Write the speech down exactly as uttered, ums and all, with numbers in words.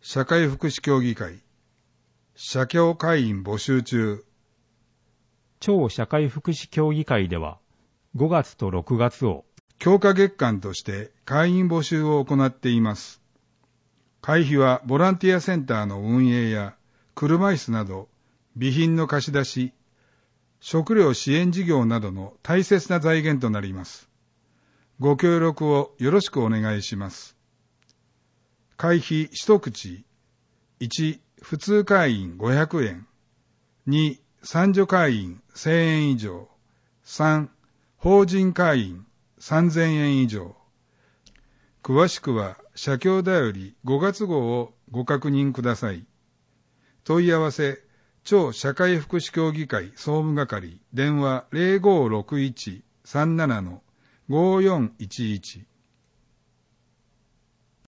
社会福祉協議会、社協会員募集中。 超社会福祉協議会では、ごがつとろくがつを強化月間として会員募集を行っています。会費はボランティアセンターの運営や車椅子など備品の貸し出し、食料支援事業などの大切な財源となります。ご協力をよろしくお願いします。会費一口、いち、普通会員ごひゃくえん、に、参助会員せんえん以上、さん、法人会員さんぜんえん以上。詳しくは社協だよりごがつ号をご確認ください。問い合わせ、超社会福祉協議会総務係、電話 ゼロごろくいちさんななのごよんいちいち。